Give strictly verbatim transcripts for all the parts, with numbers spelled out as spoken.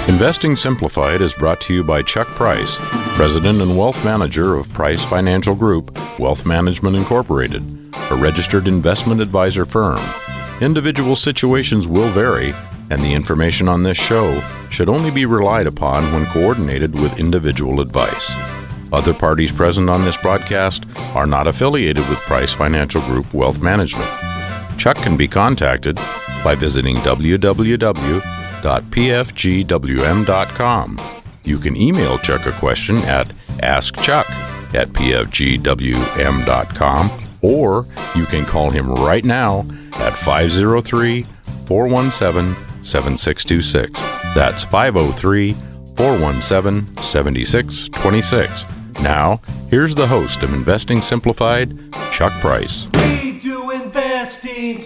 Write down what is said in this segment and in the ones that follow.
Investing Simplified is brought to you by Chuck Price, President and Wealth Manager of Price Financial Group, Wealth Management Incorporated, a registered investment advisor firm. Individual situations will vary, and the information on this show should only be relied upon when coordinated with individual advice. Other parties present on this broadcast are not affiliated with Price Financial Group Wealth Management. Chuck can be contacted by visiting w w w dot p f g w m dot com. You can email Chuck a question at askchuck at p f g w m dot com, or you can call him right now at five oh three, four one seven, seven six two six. That's five oh three, four one seven, seven six two six. Now, here's the host of Investing Simplified, Chuck Price. We do Investing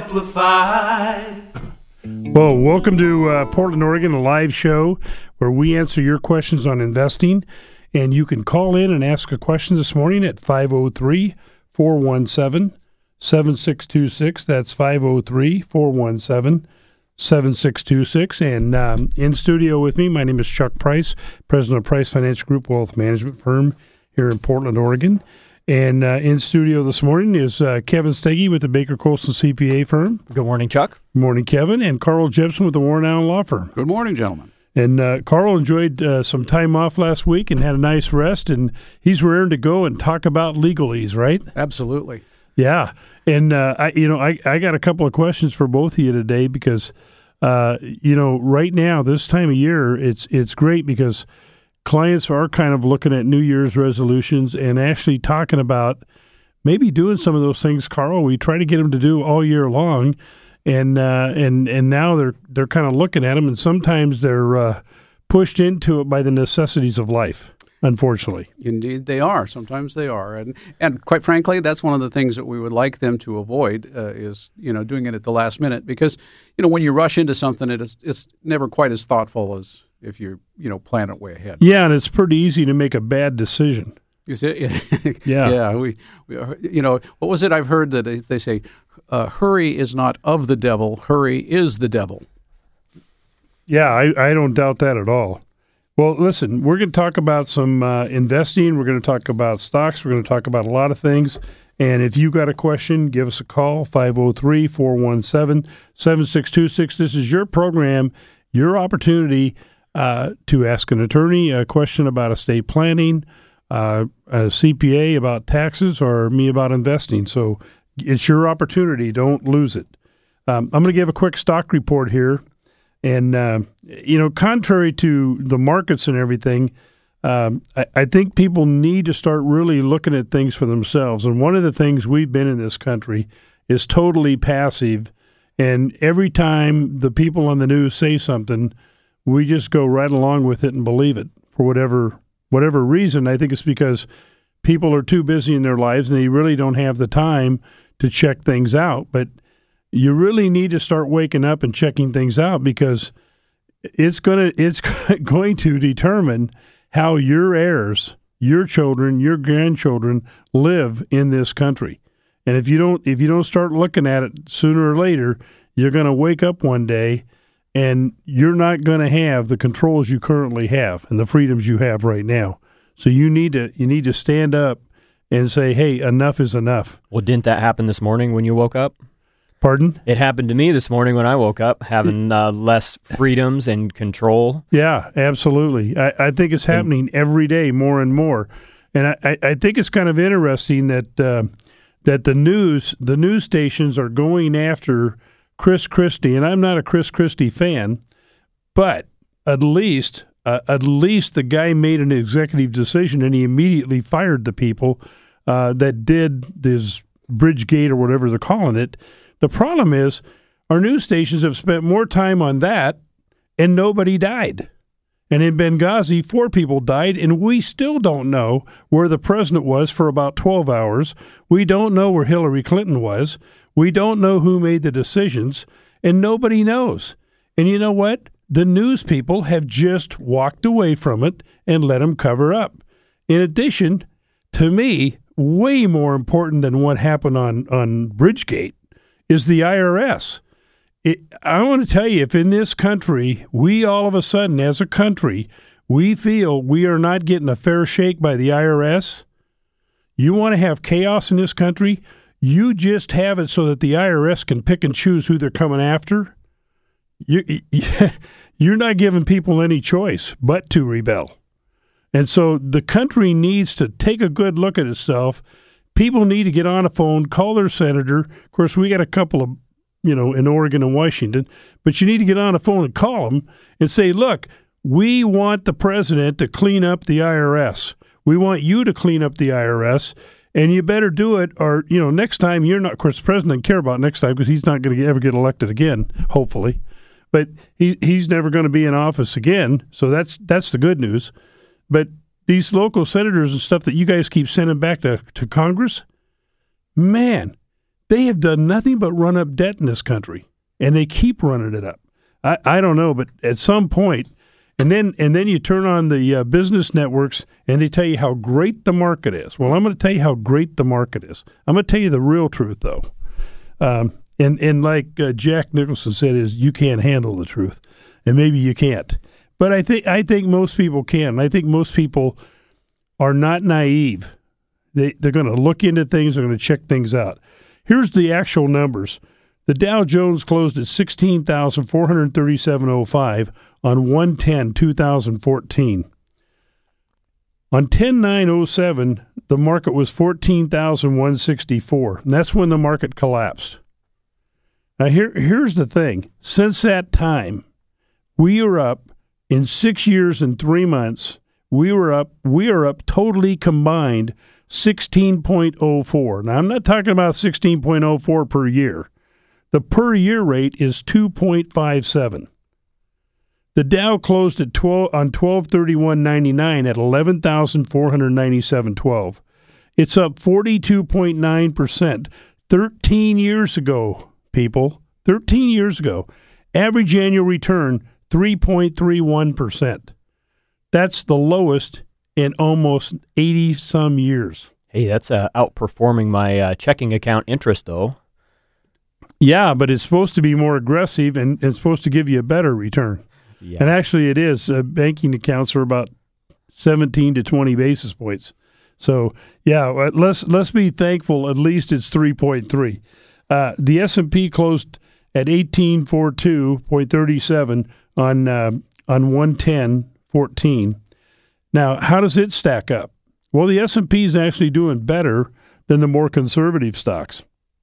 Simplified. Well, welcome to uh, Portland, Oregon, a live show where we answer your questions on investing. And you can call in and ask a question this morning at five oh three, four one seven, seven six two six. That's five oh three, four one seven, seven six two six. And um, in studio with me, my name is Chuck Price, President of Price Financial Group Wealth Management Firm here in Portland, Oregon. And uh, in studio this morning is uh, Kevin Steggy with the Baker Colson C P A firm. Good morning, Chuck. Good morning, Kevin. And Carl Jepson with the Warren Allen Law Firm. Good morning, gentlemen. And uh, Carl enjoyed uh, some time off last week and had a nice rest, and he's raring to go and talk about legalese, right? Absolutely. Yeah. And, uh, I, you know, I, I got a couple of questions for both of you today because, uh, you know, right now, this time of year, it's it's great because clients are kind of looking at New Year's resolutions and actually talking about maybe doing some of those things, Carl, we try to get them to do all year long. And uh, and and now they're they're kind of looking at them, and sometimes they're uh, pushed into it by the necessities of life, unfortunately. Indeed, they are. Sometimes they are, and and quite frankly, that's one of the things that we would like them to avoid uh, is you know doing it at the last minute, because you know when you rush into something, it is it's never quite as thoughtful as if you you know plan it way ahead. Yeah, and it's pretty easy to make a bad decision. Is it? Yeah, yeah. We, we are, you know what was it? I've heard that they, they say. Uh, hurry is not of the devil. Hurry is the devil. Yeah, I, I don't doubt that at all. Well, listen, we're going to talk about some uh, investing. We're going to talk about stocks. We're going to talk about a lot of things. And if you got a question, give us a call, five oh three, four one seven, seven six two six. This is your program, your opportunity uh, to ask an attorney a question about estate planning, uh, a C P A about taxes, or me about investing. So it's your opportunity. Don't lose it. Um, I'm going to give a quick stock report here. And, uh, you know, contrary to the markets and everything, um, I, I think people need to start really looking at things for themselves. And one of the things we've been in this country is totally passive. And every time the people on the news say something, we just go right along with it and believe it for whatever whatever reason. I think it's because people are too busy in their lives and they really don't have the time to check things out. But you really need to start waking up and checking things out, because it's gonna it's going to determine how your heirs, your children, your grandchildren live in this country. And if you don't if you don't start looking at it sooner or later, you're going to wake up one day and you're not going to have the controls you currently have and the freedoms you have right now. So you need to you need to stand up and say, hey, enough is enough. Well, didn't that happen this morning when you woke up? Pardon? It happened to me this morning when I woke up, having uh, less freedoms and control. Yeah, absolutely. I, I think it's happening every day more and more. And I, I think it's kind of interesting that uh, that the news the news stations are going after Chris Christie, and I'm not a Chris Christie fan, but at least uh, at least the guy made an executive decision and he immediately fired the people uh, that did this Bridgegate or whatever they're calling it. The problem is our news stations have spent more time on that and nobody died. And in Benghazi, four people died, and we still don't know where the president was for about twelve hours. We don't know where Hillary Clinton was. We don't know who made the decisions, and nobody knows. And you know what? The news people have just walked away from it and let them cover up. In addition, to me, way more important than what happened on, on Bridgegate is the I R S. it, I want to tell you, if in this country, we all of a sudden, as a country, we feel we are not getting a fair shake by the I R S, you want to have chaos in this country, you just have it so that the I R S can pick and choose who they're coming after. You, you're not giving people any choice but to rebel. And so the country needs to take a good look at itself. People need to get on a phone, call their senator. Of course, we got a couple of, you know, in Oregon and Washington, but you need to get on a phone and call them and say, look, we want the president to clean up the I R S. We want you to clean up the I R S, and you better do it, or, you know, next time you're not, of course, the president doesn't care about next time because he's not going to ever get elected again, hopefully. But he he's never going to be in office again, so that's that's the good news. But these local senators and stuff that you guys keep sending back to, to Congress, man, they have done nothing but run up debt in this country, and they keep running it up. I, I don't know, but at some point, and then and then you turn on the uh, business networks, and they tell you how great the market is. Well, I'm going to tell you how great the market is. I'm going to tell you the real truth, though. Um, and and like uh, Jack Nicholson said, is you can't handle the truth, and maybe you can't. But I think I think most people can. I think most people are not naive. They they're going to look into things. They're going to check things out. Here's the actual numbers. The Dow Jones closed at sixteen thousand four hundred thirty-seven point oh five on one ten two thousand fourteen. On ten nine oh seven, the market was fourteen thousand one hundred sixty-four, and that's when the market collapsed. Now, here here's the thing. Since that time, we are up in six years and three months. We were up. We are up totally combined sixteen point oh four. Now, I'm not talking about sixteen point oh four per year. The per year rate is two point five seven. The Dow closed at twelve on twelve thirty-one ninety-nine at eleven thousand four hundred ninety-seven point one two. It's up forty-two point nine percent. thirteen years ago, people, thirteen years ago, average annual return three point three one percent. That's the lowest in almost eighty some years. Hey, that's uh, outperforming my uh, checking account interest, though. Yeah, but it's supposed to be more aggressive and it's supposed to give you a better return. Yeah. And actually it is. Uh, banking accounts are about seventeen to twenty basis points. So, yeah, let's let's be thankful at least it's three point three. Uh, the S and P closed at eighteen forty-two point three seven on uh, on one ten fourteen. Now, how does it stack up? Well, the S and P is actually doing better than the more conservative stocks.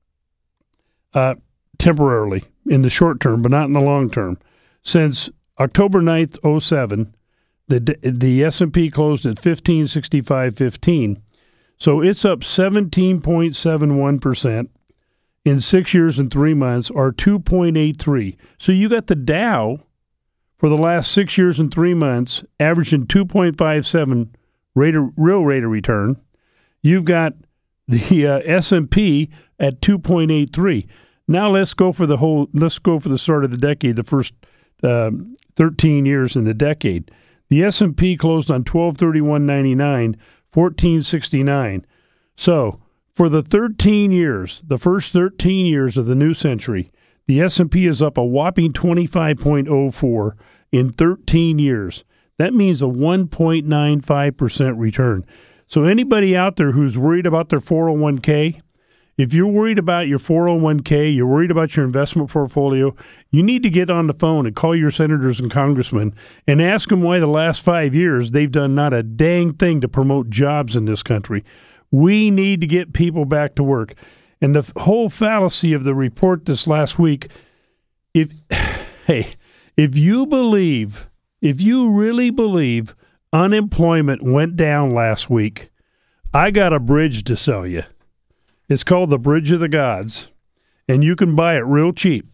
Uh, temporarily in the short term, but not in the long term. Since October ninth, oh seven, the the S and P closed at fifteen sixty-five fifteen. So it's up seventeen point seven one percent in six years and three months, or two point eight three. So you got the Dow for the last six years and three months averaging two point five seven rate of, real rate of return. You've got the uh, S and P at two point eight three. Now let's go for the whole. Let's go for the start of the decade, the first uh, thirteen years in the decade. The S and P closed on twelve thirty-one ninety-nine, fourteen sixty-nine. So for the thirteen years, the first thirteen years of the new century, the S and P is up a whopping twenty-five point oh four in thirteen years. That means a one point nine five percent return. So anybody out there who's worried about their four oh one k, if you're worried about your four oh one k, you're worried about your investment portfolio, you need to get on the phone and call your senators and congressmen and ask them why the last five years they've done not a dang thing to promote jobs in this country. We need to get people back to work. And the whole fallacy of the report this last week, if hey, if you believe, if you really believe unemployment went down last week, I got a bridge to sell you. It's called the Bridge of the Gods, and you can buy it real cheap.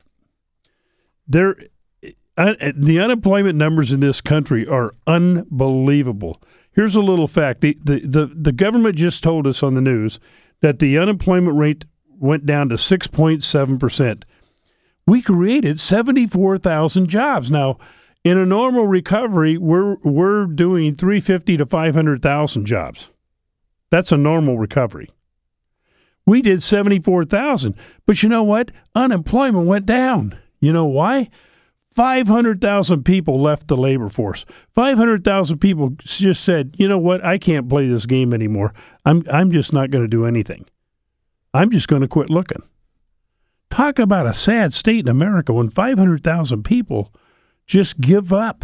There, uh, the unemployment numbers in this country are unbelievable. Here's a little fact. The, the, the, the government just told us on the news that the unemployment rate went down to six point seven percent. We created seventy-four thousand jobs. Now, in a normal recovery, we're we're doing three hundred fifty to five hundred thousand jobs. That's a normal recovery. We did seventy-four thousand. But you know what? Unemployment went down. You know why? five hundred thousand people left the labor force. five hundred thousand people just said, you know what, I can't play this game anymore. I'm I'm just not going to do anything. I'm just going to quit looking. Talk about a sad state in America when five hundred thousand people just give up.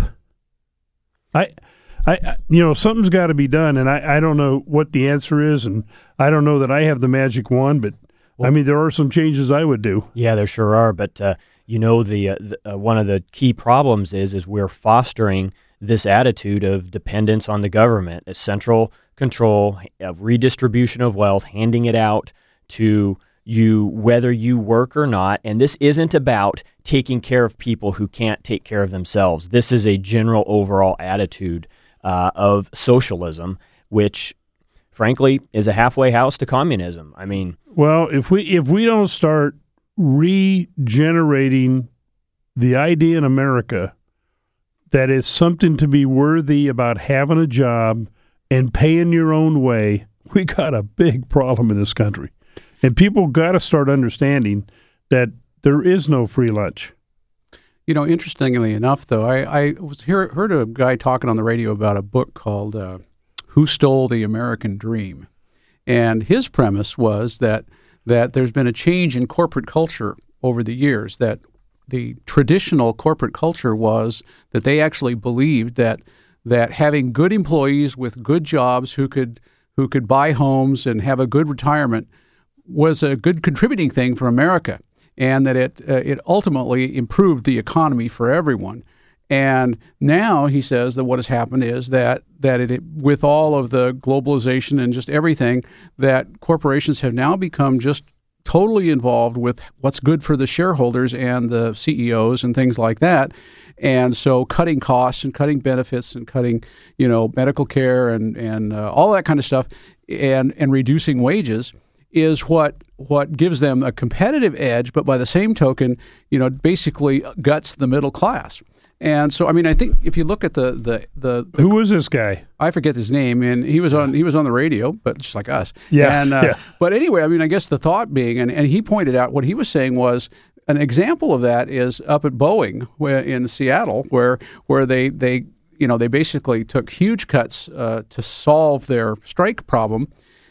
I, I, you know, something's got to be done, and I, I don't know what the answer is, and I don't know that I have the magic wand, but, well, I mean, there are some changes I would do. Yeah, there sure are, but... Uh, You know, the, uh, the uh, one of the key problems is is we're fostering this attitude of dependence on the government, a central control, a redistribution of wealth, handing it out to you whether you work or not. And this isn't about taking care of people who can't take care of themselves. This is a general overall attitude uh, of socialism, which, frankly, is a halfway house to communism. I mean, well, if we if we don't start regenerating the idea in America that it's something to be worthy about having a job and paying your own way, we got a big problem in this country. And people got to start understanding that there is no free lunch. You know, interestingly enough, though, I, I was hear, heard a guy talking on the radio about a book called uh, Who Stole the American Dream? And his premise was that that there's been a change in corporate culture over the years, that the traditional corporate culture was that they actually believed that that having good employees with good jobs who could who could buy homes and have a good retirement was a good contributing thing for America, and that it uh, it ultimately improved the economy for everyone. And now he says that what has happened is that that it, with all of the globalization and just everything, that corporations have now become just totally involved with what's good for the shareholders and the C E Os and things like that. And so cutting costs and cutting benefits and cutting, you know, medical care and, and uh, all that kind of stuff and, and reducing wages is what what gives them a competitive edge, but by the same token, you know, basically guts the middle class. And so, I mean, I think if you look at the the, the, the who was this guy? I forget his name, and he was on he was on the radio, but just like us. Yeah. And, uh, yeah. But anyway, I mean, I guess the thought being, and, and he pointed out what he was saying was an example of that is up at Boeing where, in Seattle, where where they they you know they basically took huge cuts uh, to solve their strike problem,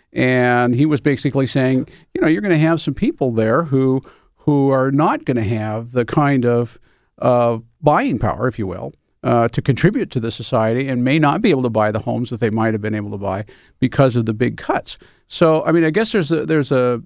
and he was basically saying, you know, you're going to have some people there who who are not going to have the kind of uh, buying power, if you will, uh, to contribute to the society and may not be able to buy the homes that they might have been able to buy because of the big cuts. So, I mean, I guess there's a, there's a,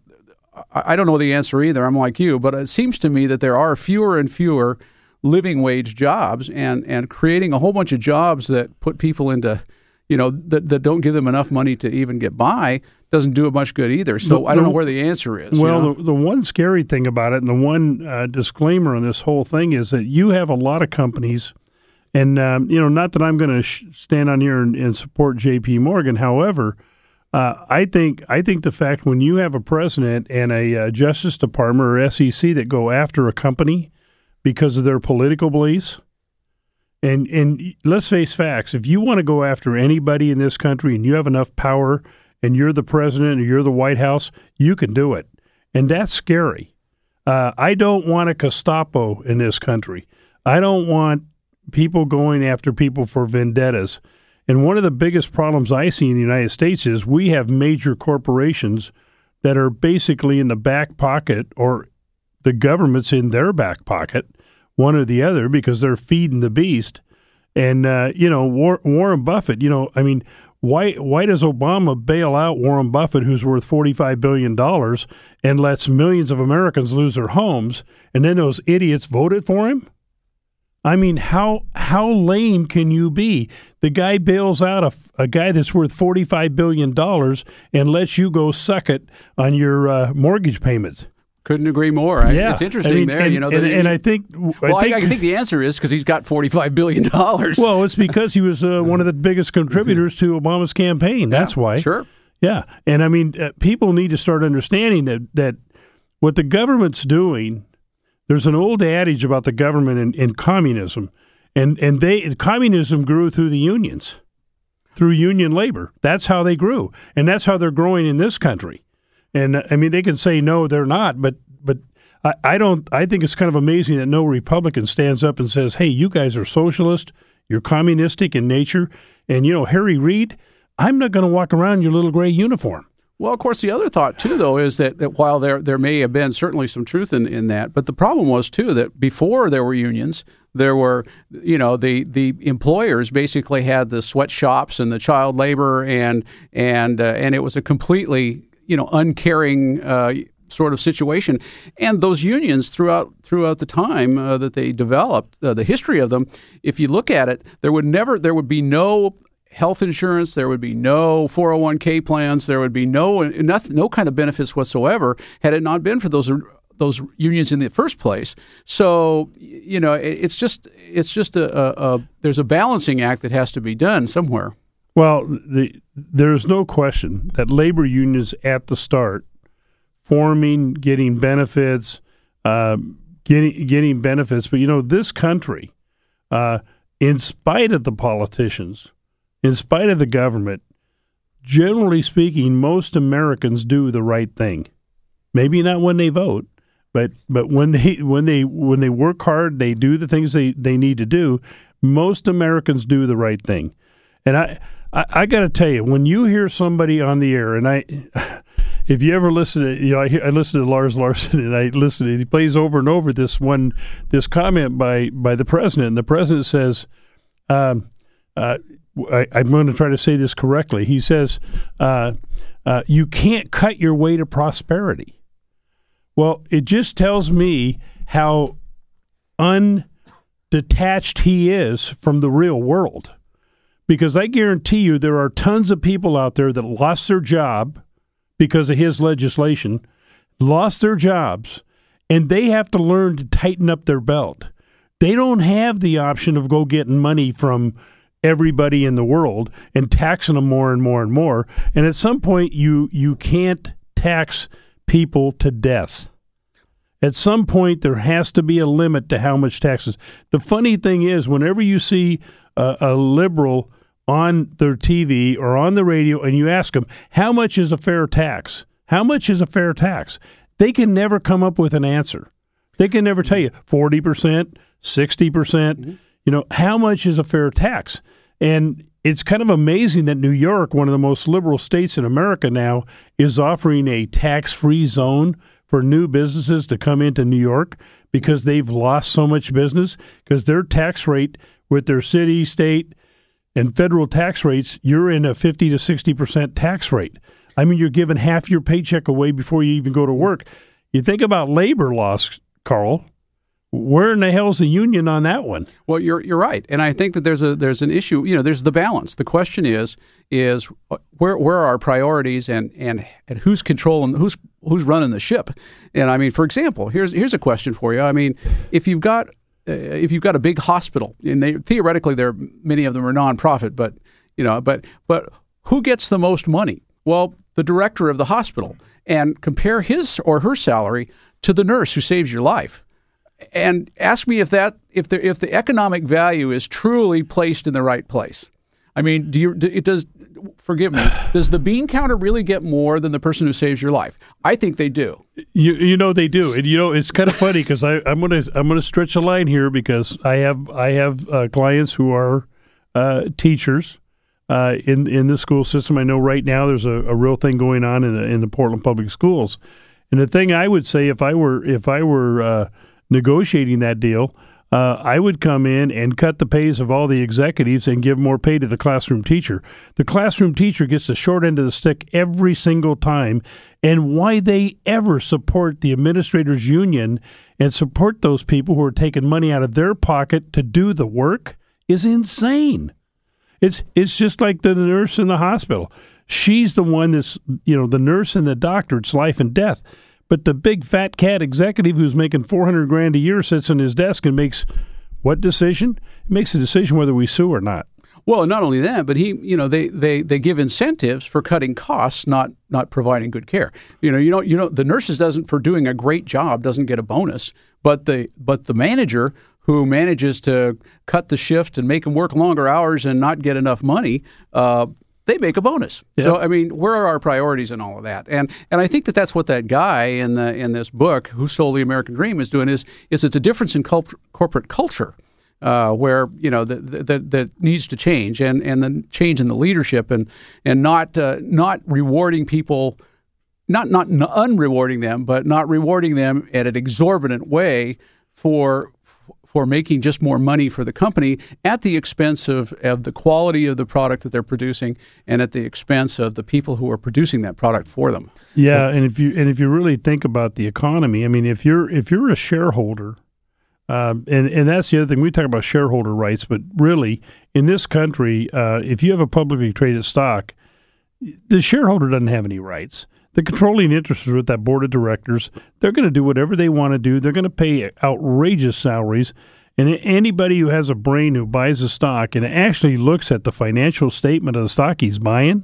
I don't know the answer either. I'm like you, but it seems to me that there are fewer and fewer living wage jobs, and, and creating a whole bunch of jobs that put people into, you know, that, that don't give them enough money to even get by doesn't do it much good either. So the, I don't know where the answer is. Well, you know? the, the one scary thing about it, and the one uh, disclaimer on this whole thing, is that you have a lot of companies, and um, you know, not that I'm going to sh- stand on here and, and support J P Morgan. However, uh, I think I think the fact when you have a president and a uh, Justice Department or S E C that go after a company because of their political beliefs. And and let's face facts. If you want to go after anybody in this country and you have enough power and you're the president or you're the White House, you can do it. And that's scary. Uh, I don't want a Gestapo in this country. I don't want people going after people for vendettas. And one of the biggest problems I see in the United States is we have major corporations that are basically in the back pocket, or the government's in their back pocket, one or the other, because they're feeding the beast. And, uh, you know, War- Warren Buffett, you know, I mean, why why does Obama bail out Warren Buffett, who's worth forty-five billion dollars, and lets millions of Americans lose their homes, and then those idiots voted for him? I mean, how how lame can you be? The guy bails out a, a guy that's worth forty-five billion dollars and lets you go suck it on your uh, mortgage payments. Couldn't agree more. I, yeah. It's interesting I mean, there. And, you know, and, the, and I think, well, I think, I, I think the answer is because he's got forty-five billion dollars. Well, it's because he was uh, one of the biggest contributors to Obama's campaign. That's yeah, why. Sure. Yeah, and I mean, uh, people need to start understanding that that what the government's doing. There's an old adage about the government in, in communism, and and they communism grew through the unions, through union labor. That's how they grew, and that's how they're growing in this country. And I mean, they can say no, they're not, but but I, I don't. I think it's kind of amazing that no Republican stands up and says, "Hey, you guys are socialist. You're communistic in nature." And you know, Harry Reid, I'm not going to walk around in your little gray uniform. Well, of course, the other thought, too, though, is that, that while there there may have been certainly some truth in, in that, but the problem was, too, that before there were unions, there were, you know, the, the employers basically had the sweatshops and the child labor, and and uh, and it was a completely, you know, uncaring uh, sort of situation. And those unions throughout throughout the time uh, that they developed, uh, the history of them, if you look at it, there would never, there would be no health insurance, there would be no four oh one k plans, there would be no nothing, no kind of benefits whatsoever had it not been for those those unions in the first place. So, you know, it's just it's just a, a, a there's a balancing act that has to be done somewhere. Well, the, there's no question that labor unions at the start, forming, getting benefits, uh, getting getting benefits, but you know, this country, uh, in spite of the politicians, in spite of the government, generally speaking, most Americans do the right thing. Maybe not when they vote, but but when they when they when they work hard, they do the things they, they need to do. Most Americans do the right thing. And I I, I got to tell you, when you hear somebody on the air, and I, if you ever listen to, you know, I, I listen to Lars Larson, and I listen to, he plays over and over this one this comment by by the president, and the president says, um, uh, I, I'm going to try to say this correctly. He says, uh, uh, you can't cut your way to prosperity. Well, it just tells me how undetached he is from the real world. Because I guarantee you there are tons of people out there that lost their job because of his legislation, lost their jobs, and they have to learn to tighten up their belt. They don't have the option of go getting money from everybody in the world and taxing them more and more and more. And at some point, you you can't tax people to death. At some point, there has to be a limit to how much taxes. The funny thing is, whenever you see a, a liberal on their T V or on the radio and you ask them, how much is a fair tax? How much is a fair tax? They can never come up with an answer. They can never tell you forty percent, sixty percent. Mm-hmm. You know, how much is a fair tax? And it's kind of amazing that New York, one of the most liberal states in America now, is offering a tax-free zone for new businesses to come into New York because they've lost so much business, because their tax rate with their city, state, and federal tax rates, you're in a fifty to sixty percent tax rate. I mean, you're giving half your paycheck away before you even go to work. You think about labor laws, Carl. Where in the hell's the union on that one? Well, you're you're right, and I think that there's a there's an issue. You know, there's the balance. The question is is where where are our priorities, and, and, and who's controlling who's who's running the ship? And I mean, for example, here's here's a question for you. I mean, if you've got uh, if you've got a big hospital, and they theoretically, there many of them are nonprofit, but you know, but but who gets the most money? Well, the director of the hospital, and compare his or her salary to the nurse who saves your life. And ask me if that if the if the economic value is truly placed in the right place. I mean, do you it does forgive me, does the bean counter really get more than the person who saves your life? I think they do. You you know they do. And you know it's kind of funny because I I'm going to I'm going to stretch a line here because I have I have uh, clients who are uh, teachers uh, in in the school system. I know right now there's a, a real thing going on in the, in the Portland Public Schools. And the thing I would say if I were if I were uh, negotiating that deal, uh, I would come in and cut the pays of all the executives and give more pay to the classroom teacher. The classroom teacher gets the short end of the stick every single time, and why they ever support the administrators union and support those people who are taking money out of their pocket to do the work is insane. It's it's just like the nurse in the hospital. She's the one that's, you know, the nurse and the doctor, it's life and death. But the big fat cat executive who's making four hundred grand a year sits on his desk and makes what decision? It makes a decision whether we sue or not. Well, not only that, but he, you know, they, they, they give incentives for cutting costs, not not providing good care. You know, you know, you know, the nurses doesn't for doing a great job doesn't get a bonus, but the but the manager who manages to cut the shift and make them work longer hours and not get enough money, uh, they make a bonus. Yeah. So, I mean, where are our priorities in all of that? And and I think that that's what that guy in the in this book, Who Stole the American Dream, is doing, is, is it's a difference in cult- corporate culture uh, where, you know, that that that needs to change, and, and the change in the leadership, and and not uh, not rewarding people, not, not not unrewarding them, but not rewarding them at an exorbitant way for for making just more money for the company at the expense of, of the quality of the product that they're producing, and at the expense of the people who are producing that product for them. Yeah, and if you and if you really think about the economy, I mean, if you're if you're a shareholder, um, and and that's the other thing, we talk about shareholder rights, but really in this country, uh, if you have a publicly traded stock, the shareholder doesn't have any rights. The controlling interests are with that board of directors. They're going to do whatever they want to do. They're going to pay outrageous salaries. And anybody who has a brain who buys a stock and actually looks at the financial statement of the stock he's buying,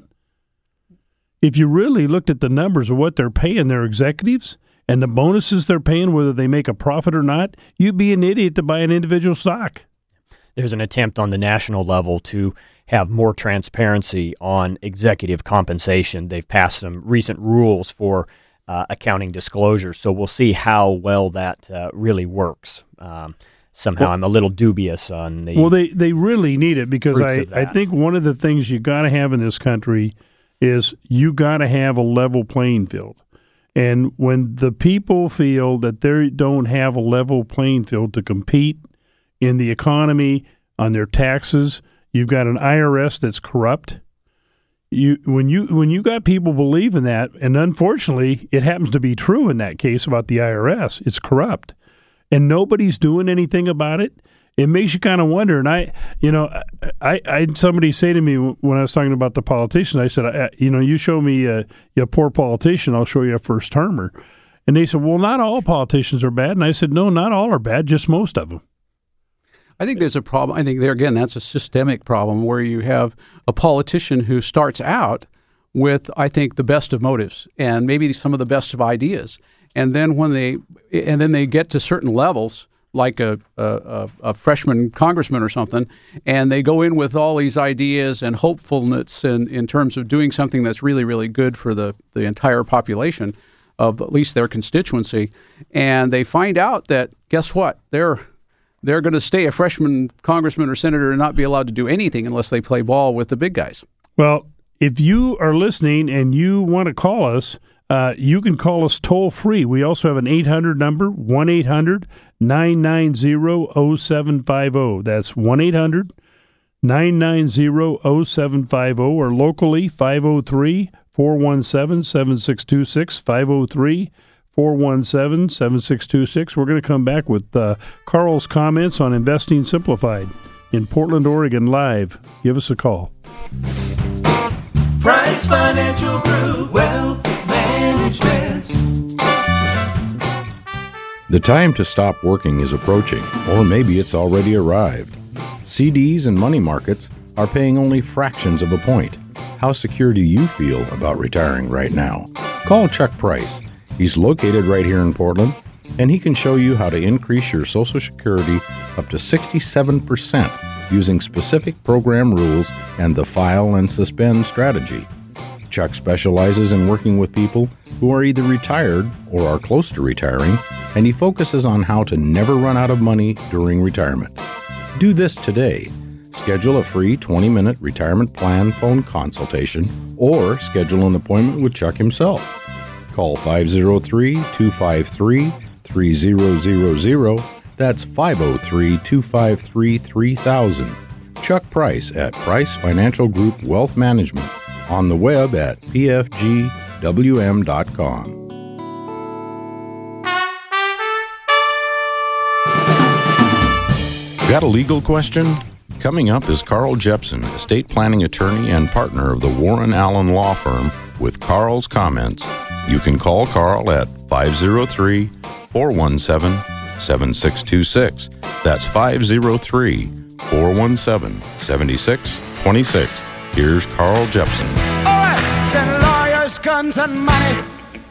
if you really looked at the numbers of what they're paying their executives and the bonuses they're paying, whether they make a profit or not, you'd be an idiot to buy an individual stock. There's an attempt on the national level to have more transparency on executive compensation. They've passed some recent rules for uh, accounting disclosure, so we'll see how well that uh, really works. Um, somehow, well, I'm a little dubious on the. Well, they, they really need it, because I, I think one of the things you got to have in this country is you got to have a level playing field. And when the people feel that they don't have a level playing field to compete in the economy, on their taxes, you've got an I R S that's corrupt. You when you when you got people believing that, and unfortunately, it happens to be true in that case about the I R S. It's corrupt, and nobody's doing anything about it. It makes you kind of wonder. And I, you know, I, I had somebody say to me when I was talking about the politicians, I said, I, you know, you show me a, a poor politician, I'll show you a first termer. And they said, well, not all politicians are bad. And I said, no, not all are bad, just most of them. I think there's a problem. I think there, again, that's a systemic problem where you have a politician who starts out with, I think, the best of motives and maybe some of the best of ideas. And then when they, and then they get to certain levels, like a, a, a freshman congressman or something, and they go in with all these ideas and hopefulness in, in terms of doing something that's really, really good for the, the entire population of at least their constituency. And they find out that, guess what, they're they're going to stay a freshman congressman or senator and not be allowed to do anything unless they play ball with the big guys. Well, if you are listening and you want to call us, uh, you can call us toll free. We also have an eight hundred number, one eight hundred nine nine zero zero seven five zero. That's one eight hundred nine nine zero zero seven five zero, or locally five oh three, four one seven, seven six two six, five oh three, four one seven, seven six two six. We're going to come back with uh, Carl's comments on Investing Simplified in Portland, Oregon, live. Give us a call. Price Financial Group, Wealth Management. The time to stop working is approaching, or maybe it's already arrived. C Ds and money markets are paying only fractions of a point. How secure do you feel about retiring right now? Call Chuck Price. He's located right here in Portland, and he can show you how to increase your Social Security up to sixty-seven percent using specific program rules and the file and suspend strategy. Chuck specializes in working with people who are either retired or are close to retiring, and he focuses on how to never run out of money during retirement. Do this today. Schedule a free twenty-minute retirement plan phone consultation or schedule an appointment with Chuck himself. Call five oh three, two five three, three oh zero zero. That's five oh three, two five three, three thousand. Chuck Price at Price Financial Group Wealth Management. On the web at p f g w m dot com. Got a legal question? Coming up is Carl Jepson, estate planning attorney and partner of the Warren Allen Law Firm, with Carl's comments. You can call Carl at five oh three, four one seven, seven six two six. That's five oh three, four one seven, seven six two six. Here's Carl Jepson. All right, send lawyers, guns, and money.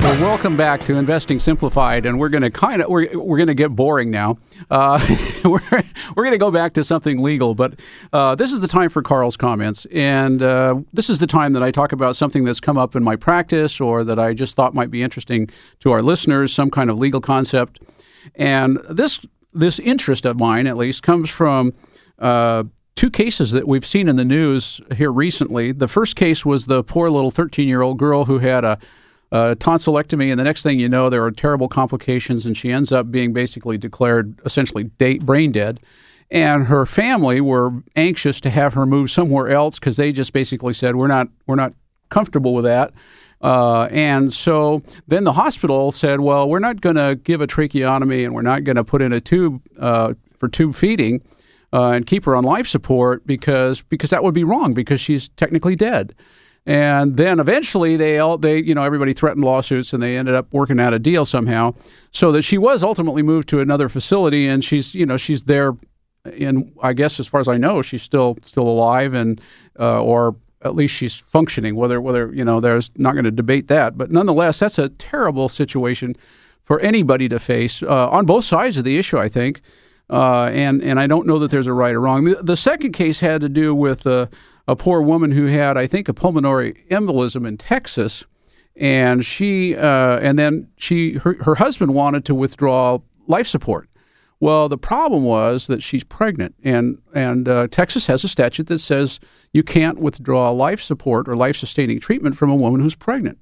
Well, welcome back to Investing Simplified, and we're going to kind of we're we're going to get boring now. Uh, we're we're going to go back to something legal, but uh, this is the time for Carl's comments, and uh, this is the time that I talk about something that's come up in my practice or that I just thought might be interesting to our listeners, some kind of legal concept. And this this interest of mine, at least, comes from uh, two cases that we've seen in the news here recently. The first case was the poor little thirteen-year-old girl who had a Uh, tonsillectomy, and the next thing you know, there are terrible complications, and she ends up being basically declared essentially de- brain dead. And her family were anxious to have her move somewhere else because they just basically said, "We're not, we're not comfortable with that." Uh, and so then the hospital said, "Well, we're not going to give a tracheotomy, and we're not going to put in a tube uh, for tube feeding uh, and keep her on life support because because that would be wrong because she's technically dead." And then eventually they all they you know everybody threatened lawsuits, and they ended up working out a deal somehow so that she was ultimately moved to another facility, and she's you know she's there, and I guess as far as I know she's still still alive, and uh, or at least she's functioning. Whether whether you know there's not going to debate that, but nonetheless that's a terrible situation for anybody to face uh, on both sides of the issue, I think, uh, and and I don't know that there's a right or wrong. The, the second case had to do with Uh, a poor woman who had, I think, a pulmonary embolism in Texas, and she, uh, and then she, her, her husband wanted to withdraw life support. Well, the problem was that she's pregnant, and and uh, Texas has a statute that says you can't withdraw life support or life-sustaining treatment from a woman who's pregnant,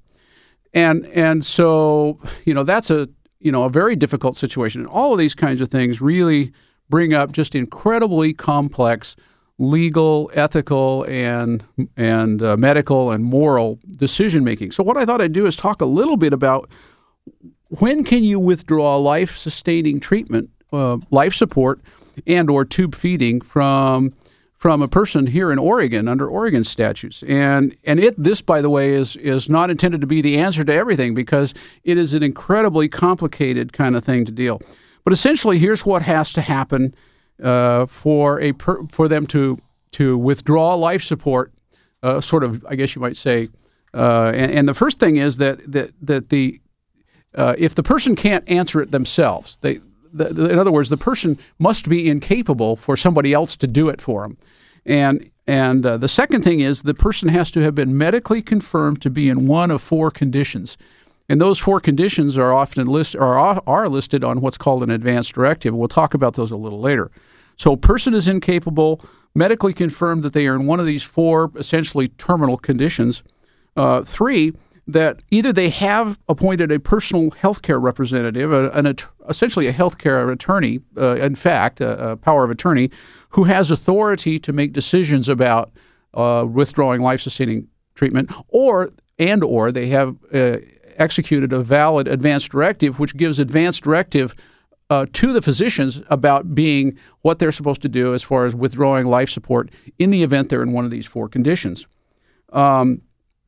and and so you know that's a you know a very difficult situation, and all of these kinds of things really bring up just incredibly complex legal, ethical, and and uh, medical and moral decision making. So what I thought I'd do is talk a little bit about when can you withdraw life-sustaining treatment, uh, life support, and or tube feeding from from a person here in Oregon under Oregon statutes. And and it this, by the way, is is not intended to be the answer to everything because it is an incredibly complicated kind of thing to deal. But essentially, here's what has to happen Uh, for a per, for them to to withdraw life support, uh, sort of, I guess you might say, uh, and, and the first thing is that that that the uh, if the person can't answer it themselves, they the, the, in other words, the person must be incapable for somebody else to do it for them, and and uh, the second thing is the person has to have been medically confirmed to be in one of four conditions. And those four conditions are often list are are listed on what's called an advance directive. We'll talk about those a little later. So, a person is incapable, medically confirmed that they are in one of these four essentially terminal conditions. Uh, three, that either they have appointed a personal health care representative, a, an essentially a health care attorney, uh, in fact, a, a power of attorney, who has authority to make decisions about uh, withdrawing life-sustaining treatment, or and or they have uh, executed a valid advance directive, which gives advance directive uh, to the physicians about being what they're supposed to do as far as withdrawing life support in the event they're in one of these four conditions. Um,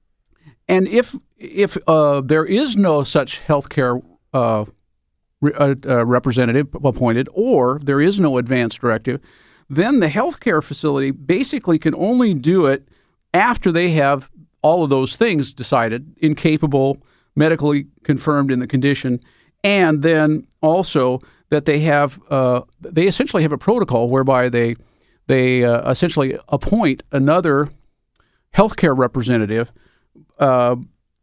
and if if uh, there is no such healthcare uh, re- uh, uh, representative appointed, or there is no advance directive, then the healthcare facility basically can only do it after they have all of those things decided, incapable, medically confirmed in the condition, and then also that they have uh, they essentially have a protocol whereby they they uh, essentially appoint another healthcare representative uh,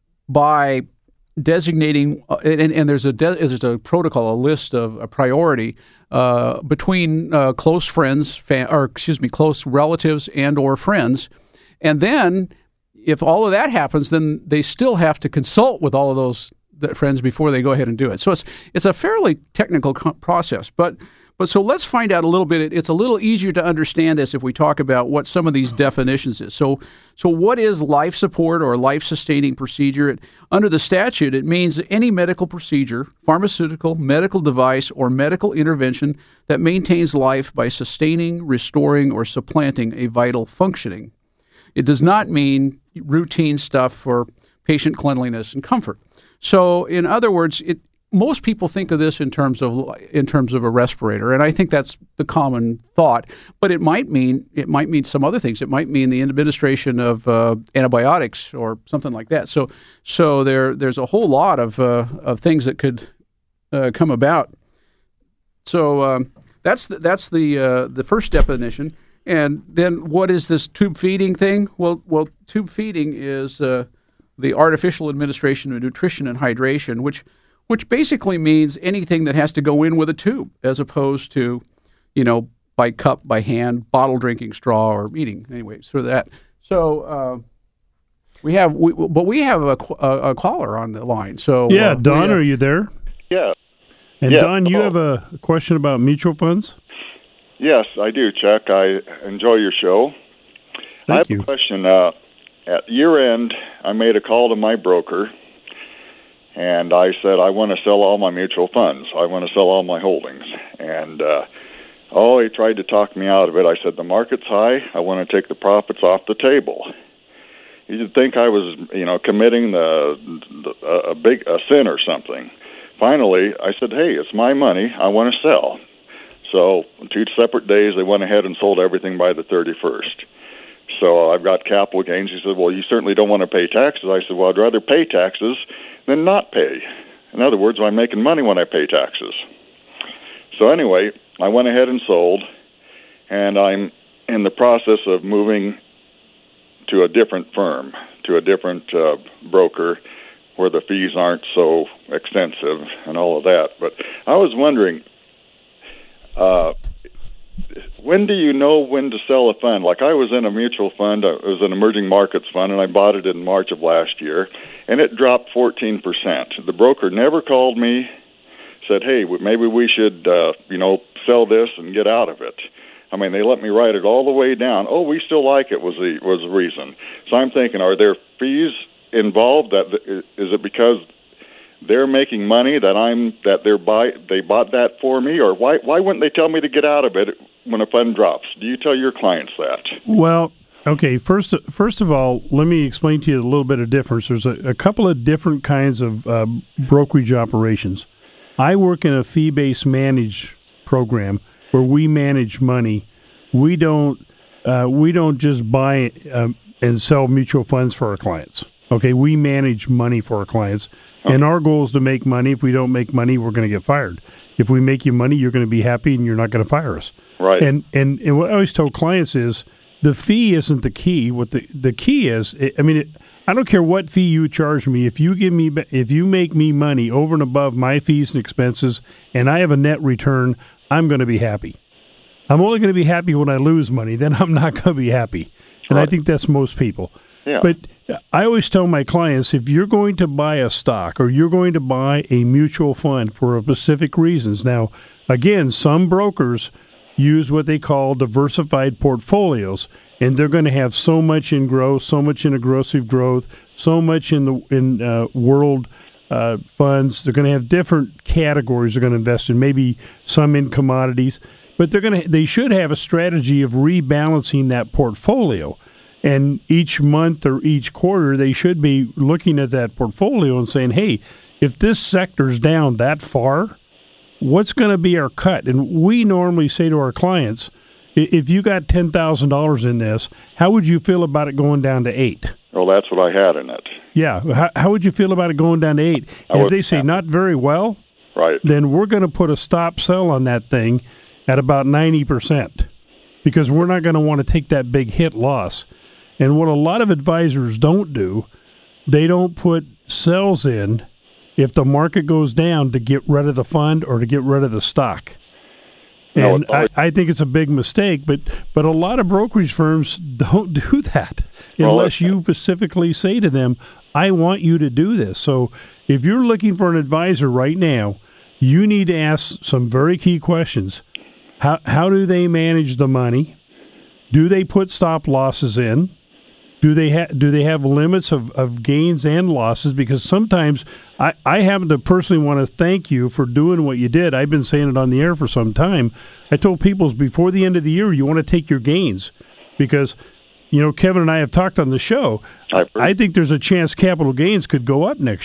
by designating uh, and, and there's a de- there's a protocol, a list of a priority uh, between uh, close friends, fa- or excuse me, close relatives and or friends, and then if all of that happens, then they still have to consult with all of those friends before they go ahead and do it. So it's it's a fairly technical co- process. But but so let's find out a little bit. It's a little easier to understand this if we talk about what some of these definitions is. So so what is life support or life-sustaining procedure? It, under the statute, it means any medical procedure, pharmaceutical, medical device, or medical intervention that maintains life by sustaining, restoring, or supplanting a vital functioning. It does not mean routine stuff for patient cleanliness and comfort. So, in other words, it most people think of this in terms of in terms of a respirator, and I think that's the common thought. But it might mean it might mean some other things. It might mean the administration of uh, antibiotics or something like that. So so there there's a whole lot of uh, of things that could uh, come about. So um, that's the, that's the uh, the first definition. And then what is this tube feeding thing? Well, well, tube feeding is uh, the artificial administration of nutrition and hydration, which which basically means anything that has to go in with a tube, as opposed to, you know, by cup, by hand, bottle drinking straw, or eating. Anyway, so that. So uh, we have, we, but we have a, a, a caller on the line. So yeah, uh, Don, we, uh, are you there? Yeah. And yeah. Don, you oh. have a question about mutual funds? Yes, I do, Chuck. I enjoy your show. Thank I have you. a question. Uh, at year end, I made a call to my broker, and I said, I want to sell all my mutual funds. I want to sell all my holdings. And, uh, oh, he tried to talk me out of it. I said, the market's high. I want to take the profits off the table. You'd think I was, you know, committing the, the, a big a sin or something. Finally, I said, hey, it's my money. I want to sell. So two separate days, they went ahead and sold everything by the thirty-first. So I've got capital gains. He said, well, you certainly don't want to pay taxes. I said, well, I'd rather pay taxes than not pay. In other words, I'm making money when I pay taxes. So anyway, I went ahead and sold, and I'm in the process of moving to a different firm, to a different uh, broker, where the fees aren't so extensive and all of that. But I was wondering, uh, when do you know when to sell a fund? Like I was in a mutual fund, uh, it was an emerging markets fund, and I bought it in March of last year, and it dropped fourteen percent. The broker never called me, said, hey, maybe we should, uh, you know, sell this and get out of it. I mean, they let me write it all the way down. Oh, we still like it was the was the reason. So I'm thinking, are there fees involved? That is it because they're making money that I'm that they're buy they bought that for me, or why why wouldn't they tell me to get out of it when a fund drops? Do you tell your clients that? Well, okay. First, first of all, let me explain to you a little bit of difference. There's a, a couple of different kinds of uh, brokerage operations. I work in a fee-based managed program where we manage money. We don't uh, we don't just buy um, and sell mutual funds for our clients. Okay, we manage money for our clients, okay. And our goal is to make money. If we don't make money, we're going to get fired. If we make you money, you're going to be happy, and you're not going to fire us. Right. And, and and what I always tell clients is the fee isn't the key. What the the key is, I mean, it, I don't care what fee you charge me. If you give me, if you make me money over and above my fees and expenses, and I have a net return, I'm going to be happy. I'm only going to be happy when I lose money. Then I'm not going to be happy. And right. I think that's most people. Yeah. But I always tell my clients, if you're going to buy a stock or you're going to buy a mutual fund for specific reasons. Now, again, some brokers use what they call diversified portfolios, and they're going to have so much in growth, so much in aggressive growth, so much in the in uh, world uh, funds. They're going to have different categories they're going to invest in, maybe some in commodities. But they're going to they should have a strategy of rebalancing that portfolio. And each month or each quarter, they should be looking at that portfolio and saying, hey, if this sector's down that far, what's going to be our cut? And we normally say to our clients, if you got ten thousand dollars in this, how would you feel about it going down to eight? Well, that's what I had in it. Yeah. How, how would you feel about it going down to eight? And if they say not very well, right, then we're going to put a stop sell on that thing at about ninety percent because we're not going to want to take that big hit loss. And what a lot of advisors don't do, they don't put sells in if the market goes down to get rid of the fund or to get rid of the stock. And no, I, I think it's a big mistake, but, but a lot of brokerage firms don't do that unless you specifically say to them, I want you to do this. So if you're looking for an advisor right now, you need to ask some very key questions. How how do they manage the money? Do they put stop losses in? Do they ha- do they have limits of, of gains and losses? Because sometimes I, I happen to personally want to thank you for doing what you did. I've been saying it on the air for some time. I told people before the end of the year you want to take your gains because, you know, Kevin and I have talked on the show. I think there's a chance capital gains could go up next year.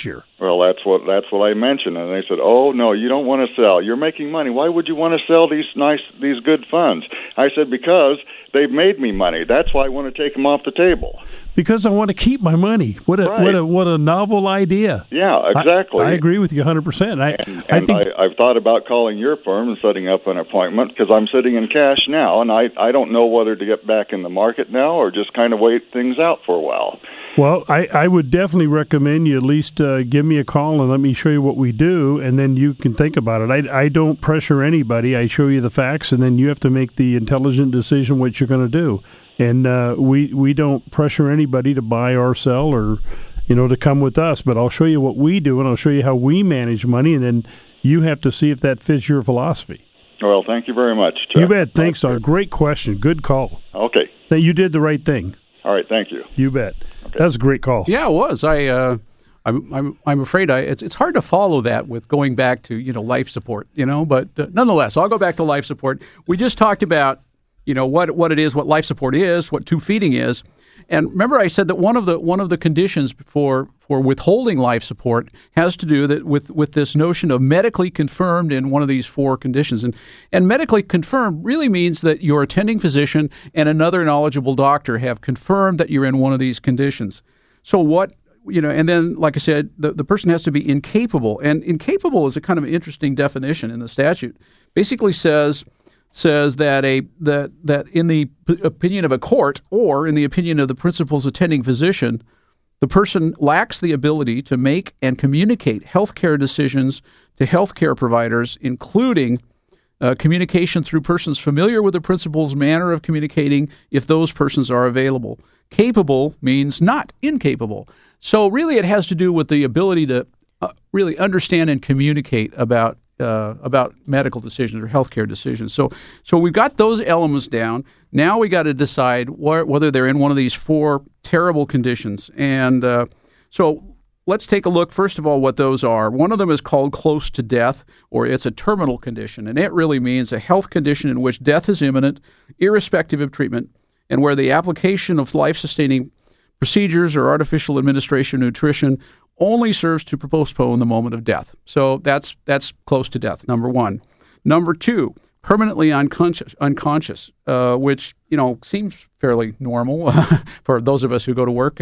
Well, that's what that's what I mentioned, and they said, "Oh no, you don't want to sell. You're making money. Why would you want to sell these nice, these good funds?" I said, "Because they've made me money. That's why I want to take them off the table." Because I want to keep my money. What a right. what a what a novel idea. Yeah, exactly. I, I agree with you one hundred percent. I and, I and think I, I've thought about calling your firm and setting up an appointment because I'm sitting in cash now, and I I don't know whether to get back in the market now or just kind of wait things out for a while. Well, I, I would definitely recommend you at least uh, give me a call and let me show you what we do, and then you can think about it. I, I don't pressure anybody. I show you the facts, and then you have to make the intelligent decision what you're going to do. And uh, we we don't pressure anybody to buy or sell or, you know, to come with us. But I'll show you what we do, and I'll show you how we manage money, and then you have to see if that fits your philosophy. Well, thank you very much, Chuck. You bet. Thanks, Don. Great question. Good call. Okay. You did the right thing. All right, thank you. You bet. Okay. That's a great call. Yeah, it was. I, uh, I'm, I'm, I'm afraid I, it's, it's hard to follow that with going back to, you know, life support, you know, but uh, nonetheless, I'll go back to life support. We just talked about, you know, what, what it is, what life support is, what tube feeding is. And remember, I said that one of the one of the conditions for for withholding life support has to do that with, with this notion of medically confirmed in one of these four conditions. And and medically confirmed really means that your attending physician and another knowledgeable doctor have confirmed that you're in one of these conditions. So what you know, and then like I said, the, the person has to be incapable. And incapable is a kind of interesting definition in the statute. Basically says. says that a that that in the p- opinion of a court or in the opinion of the principal's attending physician, the person lacks the ability to make and communicate healthcare decisions to healthcare providers, including uh, communication through persons familiar with the principal's manner of communicating if those persons are available. Capable means not incapable. So really it has to do with the ability to uh, really understand and communicate about Uh, about medical decisions or healthcare decisions. So so we've got those elements down. Now we got to decide wh- whether they're in one of these four terrible conditions. And uh, so let's take a look, first of all, what those are. One of them is called close to death, or it's a terminal condition. And it really means a health condition in which death is imminent, irrespective of treatment, and where the application of life-sustaining procedures or artificial administration of nutrition only serves to postpone the moment of death. So that's that's close to death, number one. Number two, permanently unconscious, unconscious uh, which, you know, seems fairly normal for those of us who go to work.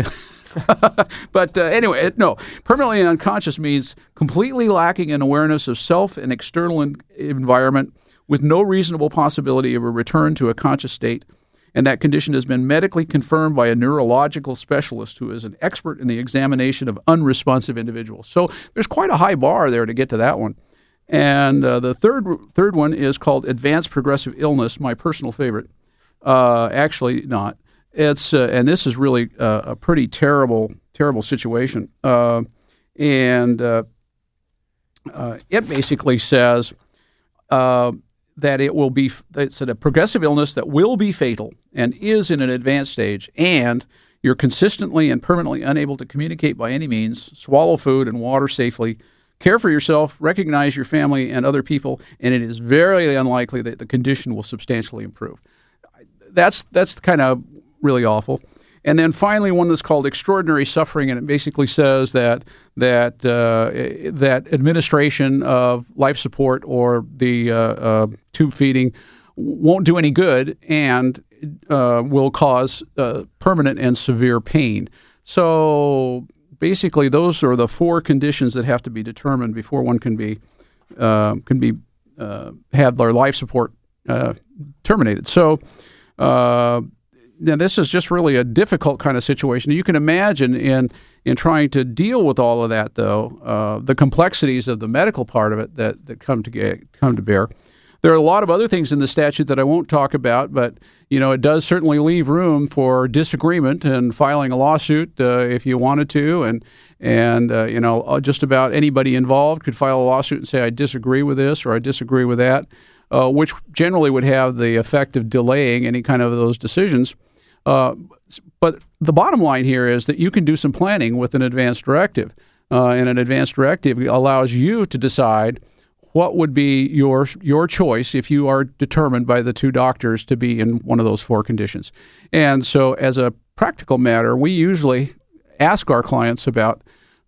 But uh, anyway, it, no, permanently unconscious means completely lacking in awareness of self and external in, environment with no reasonable possibility of a return to a conscious state. And that condition has been medically confirmed by a neurological specialist who is an expert in the examination of unresponsive individuals. So there's quite a high bar there to get to that one. And uh, the third third one is called advanced progressive illness, my personal favorite. Uh, actually, not. It's uh, and this is really uh, a pretty terrible, terrible situation. Uh, and uh, uh, it basically says uh, that it will be, it's a progressive illness that will be fatal and is in an advanced stage, and you're consistently and permanently unable to communicate by any means, swallow food and water safely, care for yourself, recognize your family and other people, and it is very unlikely that the condition will substantially improve. That's that's kind of really awful. And then finally, one that's called extraordinary suffering, and it basically says that that uh, that administration of life support or the uh, uh, tube feeding won't do any good and uh, will cause uh, permanent and severe pain. So basically, those are the four conditions that have to be determined before one can be uh, can be uh, have their life support uh, terminated. So. Uh, Now, this is just really a difficult kind of situation. You can imagine in in trying to deal with all of that, though, uh, the complexities of the medical part of it that, that come to get, come to bear. There are a lot of other things in the statute that I won't talk about, but you know, it does certainly leave room for disagreement and filing a lawsuit uh, if you wanted to, and and uh, you know, just about anybody involved could file a lawsuit and say I disagree with this or I disagree with that, uh, which generally would have the effect of delaying any kind of those decisions. Uh, but the bottom line here is that you can do some planning with an advance directive, uh, and an advance directive allows you to decide what would be your your choice if you are determined by the two doctors to be in one of those four conditions. And so as a practical matter, we usually ask our clients about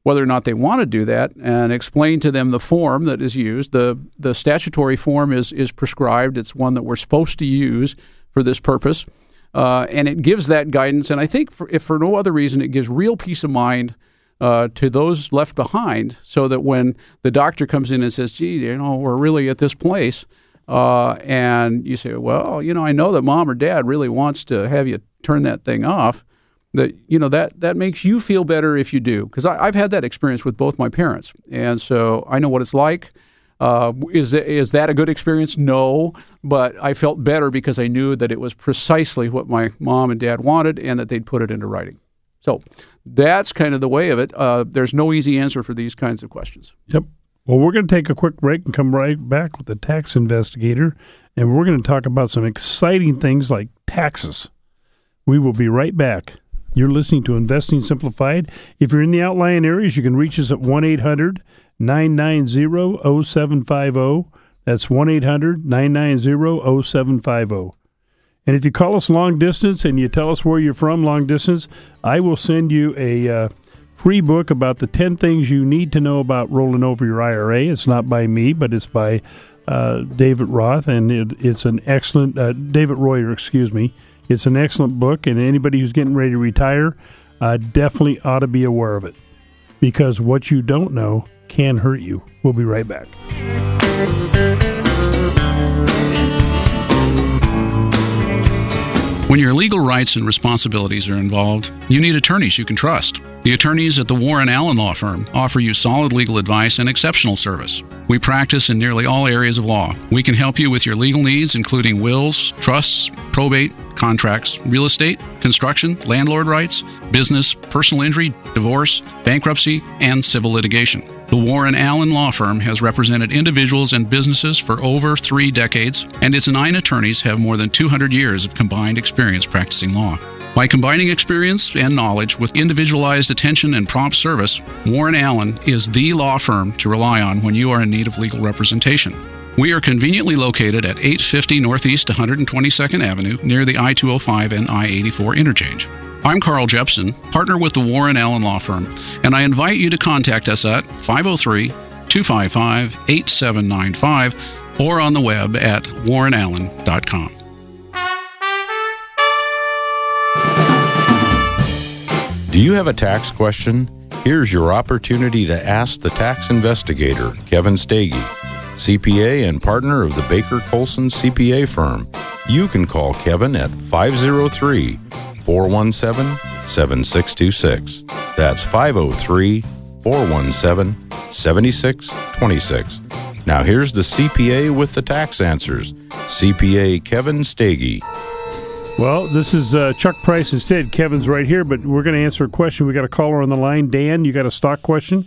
whether or not they want to do that, and explain to them the form that is used. The the statutory form is is prescribed. It's one that we're supposed to use for this purpose, uh, and it gives that guidance. And I think, for, if for no other reason, it gives real peace of mind uh, to those left behind, so that when the doctor comes in and says, "Gee, you know, we're really at this place," uh, and you say, "Well, you know, I know that mom or dad really wants to have you turn that thing off," that, you know, that, that makes you feel better if you do. Because I've had that experience with both my parents, and so I know what it's like. Uh, is, is that a good experience? No, but I felt better because I knew that it was precisely what my mom and dad wanted and that they'd put it into writing. So that's kind of the way of it. Uh, there's no easy answer for these kinds of questions. Yep. Well, we're going to take a quick break and come right back with the tax investigator, and we're going to talk about some exciting things like taxes. We will be right back. You're listening to Investing Simplified. If you're in the outlying areas, you can reach us at one eight hundred nine nine zero zero seven five zero. That's one eight hundred nine nine zero zero seven five zero. And if you call us long distance and you tell us where you're from long distance, I will send you a uh, free book about the ten things you need to know about rolling over your I R A. It's not by me, but it's by uh, David Roth, and it, it's an excellent, uh, David Royer, excuse me. It's an excellent book, and anybody who's getting ready to retire uh, definitely ought to be aware of it, because what you don't know can hurt you. We'll be right back. When your legal rights and responsibilities are involved, you need attorneys you can trust. The attorneys at the Warren Allen Law Firm offer you solid legal advice and exceptional service. We practice in nearly all areas of law. We can help you with your legal needs, including wills, trusts, probate, contracts, real estate, construction, landlord rights, business, personal injury, divorce, bankruptcy, and civil litigation. The Warren Allen Law Firm has represented individuals and businesses for over three decades, and its nine attorneys have more than two hundred years of combined experience practicing law. By combining experience and knowledge with individualized attention and prompt service, Warren Allen is the law firm to rely on when you are in need of legal representation. We are conveniently located at eight fifty Northeast one hundred twenty-second Avenue near the I two oh five and I eighty-four interchange. I'm Carl Jepson, partner with the Warren Allen Law Firm, and I invite you to contact us at five oh three, two five five, eight seven nine five or on the web at warren allen dot com. Do you have a tax question? Here's your opportunity to ask the tax investigator, Kevin Stege, C P A and partner of the Baker Colson C P A firm. You can call Kevin at five oh three, four one seven, seven six two six. That's five oh three, four one seven, seven six two six. Now here's the C P A with the tax answers, C P A Kevin Stege. Well, this is uh, Chuck Price instead. Kevin's right here, but we're going to answer a question. We got a caller on the line. Dan, you got a stock question?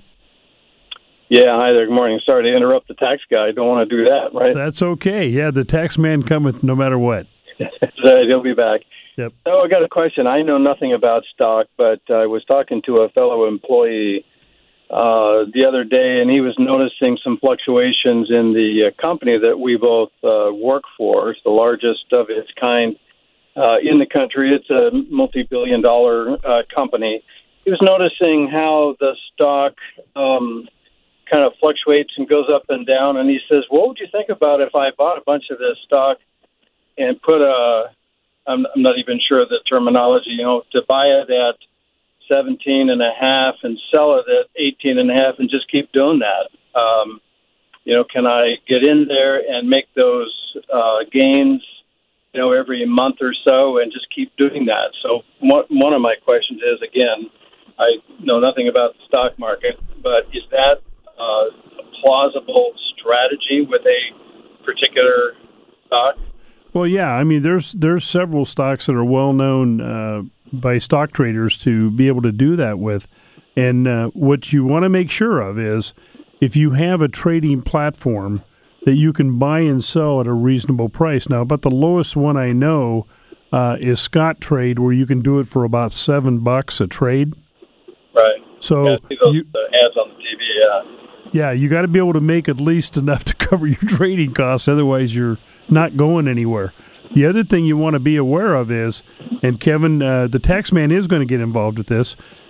Yeah, hi there. Good morning. Sorry to interrupt the tax guy. Don't want to do that, right? That's okay. Yeah, the tax man cometh no matter what. He'll be back. Yep. So I got a question. I know nothing about stock, but I was talking to a fellow employee uh, the other day, and he was noticing some fluctuations in the uh, company that we both uh, work for. It's the largest of its kind uh, in the country. It's a multi-billion dollar uh, company. He was noticing how the stock um, kind of fluctuates and goes up and down, and he says, what would you think about if I bought a bunch of this stock and put a, I'm, I'm not even sure of the terminology, you know, to buy it at seventeen and a half and sell it at eighteen and a half and just keep doing that? Um, you know, can I get in there and make those uh, gains, you know, every month or so and just keep doing that? So one, one of my questions is, again, I know nothing about the stock market, but is that uh, a plausible strategy with a particular stock? Well, yeah. I mean, there's there's several stocks that are well known uh, by stock traders to be able to do that with. And uh, what you want to make sure of is if you have a trading platform that you can buy and sell at a reasonable price. Now, about the lowest one I know uh, is Scott Trade, where you can do it for about seven bucks a trade. Right. So yeah, I see those you, ads on the T V, yeah. Yeah, you got to be able to make at least enough to cover your trading costs. Otherwise, you're not going anywhere. The other thing you want to be aware of is, and Kevin, uh, the tax man is going to get involved with this,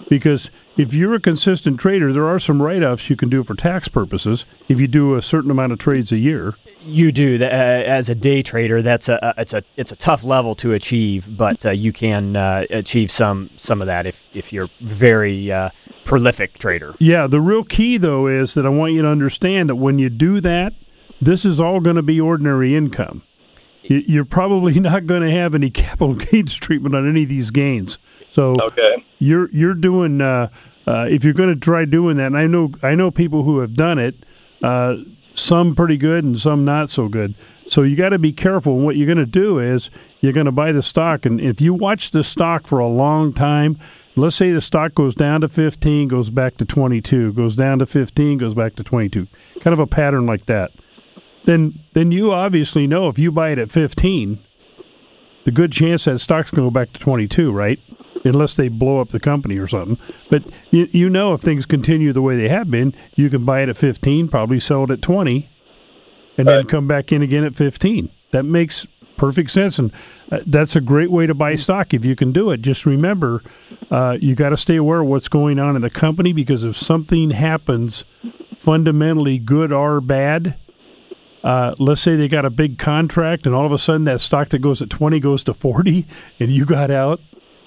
Because if you're a consistent trader, there are some write-offs you can do for tax purposes if you do a certain amount of trades a year. You do. Uh, as a day trader, that's a it's a it's a tough level to achieve, but uh, you can uh, achieve some some of that if if you're very uh, prolific trader. Yeah, the real key though is that I want you to understand that when you do that, this is all going to be ordinary income. You're probably not going to have any capital gains treatment on any of these gains. So okay. you're you're doing uh, uh, if you're going to try doing that, and I know I know people who have done it. Uh, Some pretty good and some not so good. So you got to be careful. And what you're going to do is you're going to buy the stock. And if you watch the stock for a long time, let's say the stock goes down to fifteen, goes back to twenty-two, goes down to fifteen, goes back to twenty-two, kind of a pattern like that. Then, then you obviously know if you buy it at fifteen, the good chance that stock's going to go back to twenty-two, right? Unless they blow up the company or something. But you, you know if things continue the way they have been, you can buy it at fifteen, probably sell it at twenty, and then come back in again at fifteen. That makes perfect sense, and uh, that's a great way to buy stock if you can do it. Just remember, uh, you got to stay aware of what's going on in the company, because if something happens fundamentally good or bad, uh, let's say they got a big contract, and all of a sudden that stock that goes at twenty goes to forty, and you got out.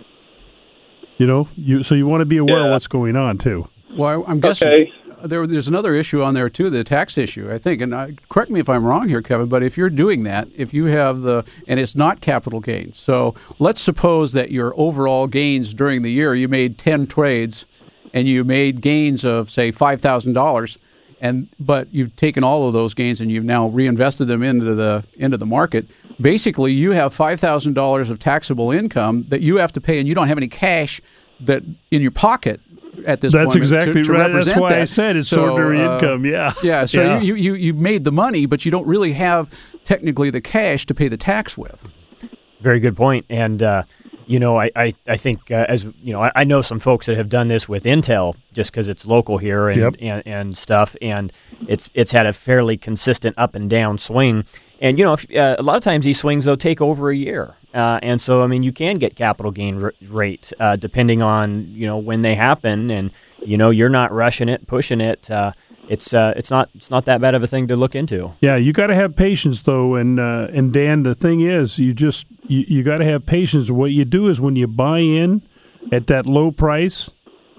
You know, you so you want to be aware Yeah. of what's going on too. Well, I, I'm guessing Okay. there, there's another issue on there too, the tax issue, I think. And I, correct me if I'm wrong here, Kevin, but if you're doing that, if you have the, and it's not capital gains. So let's suppose that your overall gains during the year, you made ten trades and you made gains of, say, five thousand dollars. And but you've taken all of those gains and you've now reinvested them into the into the market. Basically, you have five thousand dollars of taxable income that you have to pay, and you don't have any cash that in your pocket at this That's point. exactly to, to right. That's represent why that. I said it's So, ordinary uh, income. Yeah, Yeah. So Yeah. You, you you made the money, but you don't really have technically the cash to pay the tax with. Very good point. And, uh, you know, I, I, I think, uh, as you know, I, I know some folks that have done this with Intel just because it's local here and, Yep. and, and stuff. And it's it's had a fairly consistent up and down swing. And, you know, if, uh, a lot of times these swings, though, take over a year. Uh, and so, I mean, you can get capital gain r- rate uh, depending on, you know, when they happen. And, you know, you're not rushing it, pushing it. Uh, it's uh, it's not it's not that bad of a thing to look into. Yeah, you got to have patience though, and uh, and Dan, the thing is, you just you, you got to have patience. What you do is when you buy in at that low price,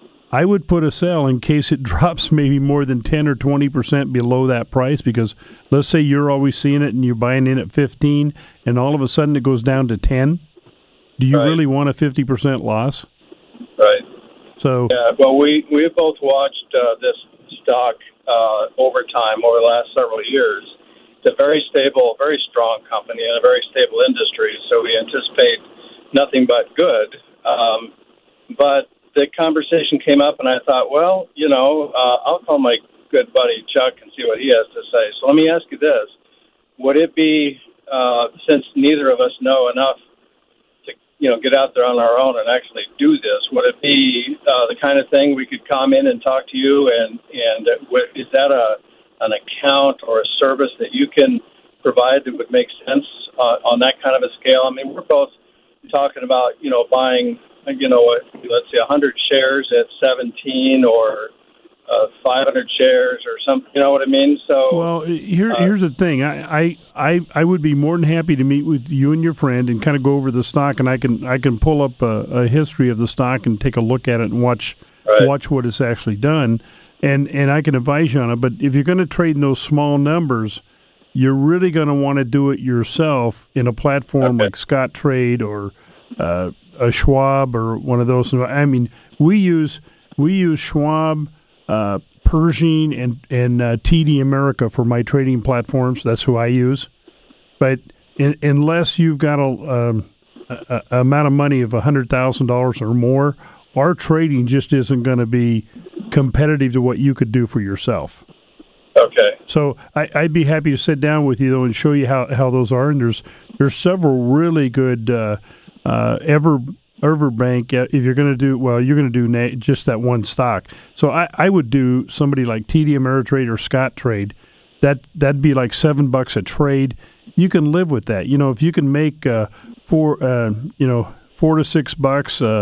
I would put a sell in case it drops maybe more than ten or twenty percent below that price. Because let's say you're always seeing it and you're buying in at fifteen, and all of a sudden it goes down to ten. Do you Right. really want a fifty percent loss? Right. So Yeah. Well, we we have both watched uh, this stock uh, over time over the last several years. It's a very stable, very strong company and a very stable industry. So we anticipate nothing but good. Um, but the conversation came up, and I thought, well, you know, uh, I'll call my good buddy Chuck and see what he has to say. So let me ask you this: would it be, uh, since neither of us know enough to, you know, get out there on our own and actually do this, would it be uh, the kind of thing we could come in and talk to you, and and uh, w- is that a an account or a service that you can provide that would make sense uh, on that kind of a scale? I mean, we're both talking about, you know, buying, you know, let's say one hundred shares at seventeen or uh, five hundred shares or something. You know what I mean? So, Well, here, uh, here's the thing. I, I, I, I would be more than happy to meet with you and your friend and kind of go over the stock, and I can I can pull up a, a history of the stock and take a look at it and watch Right. watch what it's actually done, and and I can advise you on it. But if you're going to trade in those small numbers, you're really going to want to do it yourself in a platform Okay. like Scott Trade or uh, a Schwab or one of those. I mean, we use we use Schwab, uh, Pershing, and and uh, T D America for my trading platforms. That's who I use. But in, unless you've got a, um, a, a amount of money of a hundred thousand dollars or more, our trading just isn't going to be competitive to what you could do for yourself. okay. So I, I'd be happy to sit down with you though and show you how, how those are. And there's there's several really good uh, uh, Ever Everbank. uh, If you're going to do well, you're going to do na- just that one stock. So I, I would do somebody like T D Ameritrade or Scott Trade. That that'd be like seven bucks a trade. You can live with that. You know, if you can make uh, four, uh, you know, four to six bucks. Uh,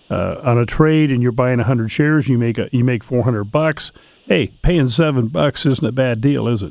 uh, on a trade and you're buying one hundred shares, you make a, you make four hundred bucks. Hey, paying seven bucks isn't a bad deal, is it?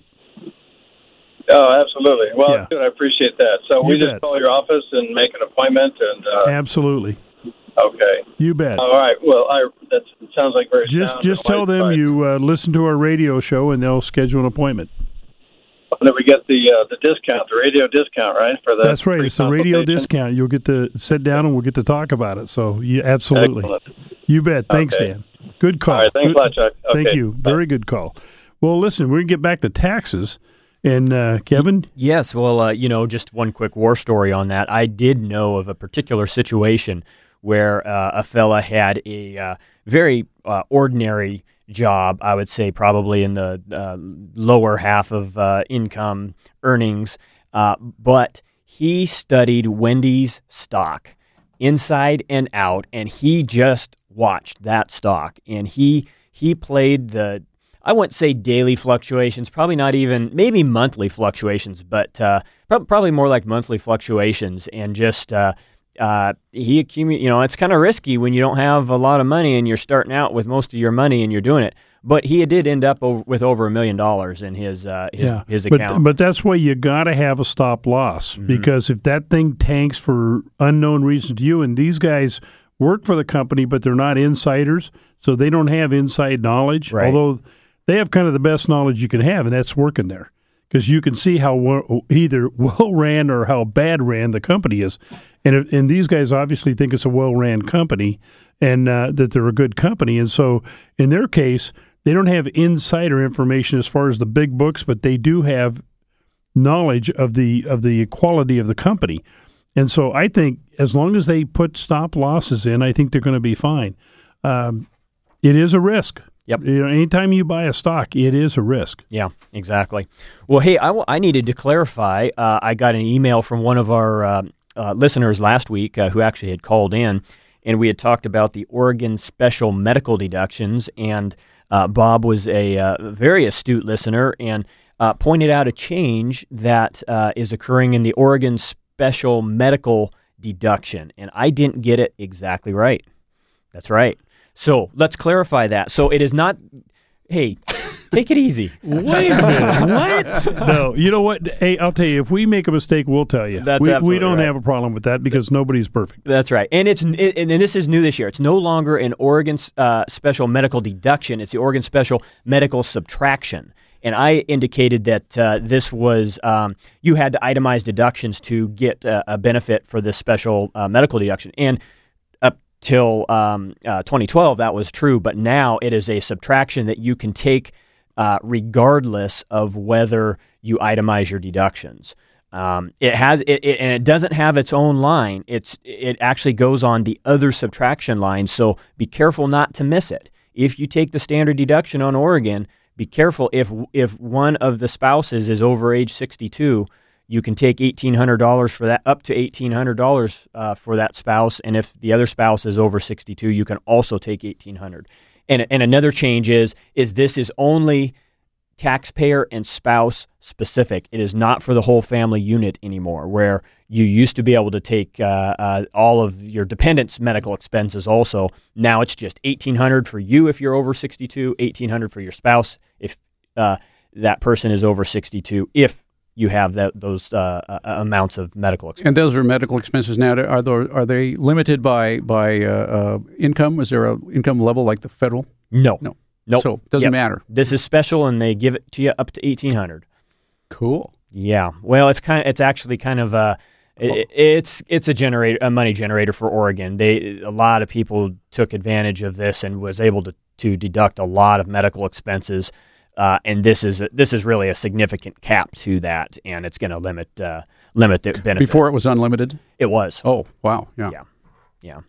Oh, absolutely. Well, Yeah. good. I appreciate that. So You we bet. just call your office and make an appointment, and uh, Absolutely. okay. You bet. All right. Well, I that sounds like very Just sound just and tell them wise you uh, listen to our radio show and they'll schedule an appointment. advice. And then we get the uh, the discount, the radio discount, right? For the That's right. free It's a radio consultation? discount. You'll get to sit down and we'll get to talk about it. So, you absolutely. Excellent. You bet. Thanks, Okay. Dan. Good call. All right. Thanks Good- a lot, Chuck. Thank Okay. you. Bye. Very good call. Well, listen, we're going to get back to taxes. And, uh, Kevin? Yes, well, uh, you know, just one quick war story on that. I did know of a particular situation where uh, a fella had a uh, very uh, ordinary job, I would say probably in the uh, lower half of uh, income earnings, uh, but he studied Wendy's stock inside and out, and he just watched that stock, and he he played the, I wouldn't say daily fluctuations, probably not even, maybe monthly fluctuations, but uh, pro- probably more like monthly fluctuations, and just uh, uh, he accumulated, you know, it's kind of risky when you don't have a lot of money and you're starting out with most of your money and you're doing it, but he did end up over, with over a million dollars in his uh, his, Yeah. his But, account. but that's why you got to have a stop loss Mm-hmm. because if that thing tanks for unknown reasons to you, and these guys work for the company, but they're not insiders, so they don't have inside knowledge, Right. although they have kind of the best knowledge you can have, and that's working there. Because you can see how well, either well ran or how bad ran the company is, and if, and these guys obviously think it's a well ran company, and uh, that they're a good company, and so in their case, they don't have insider information as far as the big books, but they do have knowledge of the of the quality of the company, and so I think as long as they put stop losses in, I think they're going to be fine. Um, it is a risk. Yep. You know, anytime you buy a stock, it is a risk. Yeah, exactly. Well, hey, I, w- I needed to clarify. Uh, I got an email from one of our uh, uh, listeners last week uh, who actually had called in, and we had talked about the Oregon special medical deductions, and uh, Bob was a uh, very astute listener and uh, pointed out a change that uh, is occurring in the Oregon special medical deduction, and I didn't get it exactly right. That's right. So let's clarify that. So it is not, hey, take it easy. Wait a minute. What? No, you know what? Hey, I'll tell you, if we make a mistake, we'll tell you. That's we, we absolutely don't right. have a problem with that because nobody's perfect. That's right. And it's it, and this is new this year. It's no longer an Oregon uh, special medical deduction. It's the Oregon special medical subtraction. And I indicated that uh, this was, um, you had to itemize deductions to get uh, a benefit for this special uh, medical deduction. And up till um, uh, twenty twelve, that was true. But now it is a subtraction that you can take uh, regardless of whether you itemize your deductions. Um, it has, it, it, and it doesn't have its own line. It's, it actually goes on the other subtraction line. So be careful not to miss it. If you take the standard deduction on Oregon, be careful if if one of the spouses is over age sixty-two, you can take eighteen hundred dollars for that, up to eighteen hundred dollars uh, for that spouse. And if the other spouse is over sixty-two, you can also take eighteen hundred dollars. And and another change is is this is only taxpayer and spouse specific. It is not for the whole family unit anymore, where you used to be able to take uh, uh, all of your dependents' medical expenses also. Now it's just eighteen hundred dollars for you if you're over sixty-two, eighteen hundred dollars for your spouse if uh, that person is over sixty-two, if you have that those uh, uh, amounts of medical expenses. And those are medical expenses now. Are they, are they limited by by uh, uh, income? Is there a income level like the federal? No. No. Nope. So it doesn't Yep. matter. This is special, and they give it to you up to eighteen hundred dollars. Cool. Yeah. Well, it's kind of, it's actually kind of uh it, it's it's a generator a money generator for Oregon. They a lot of people took advantage of this and was able to, to deduct a lot of medical expenses. Uh, and this is a, this is really a significant cap to that, and it's going to limit uh, limit the benefit. Before it was unlimited? It was. Oh, wow. Yeah. Yeah. Yeah.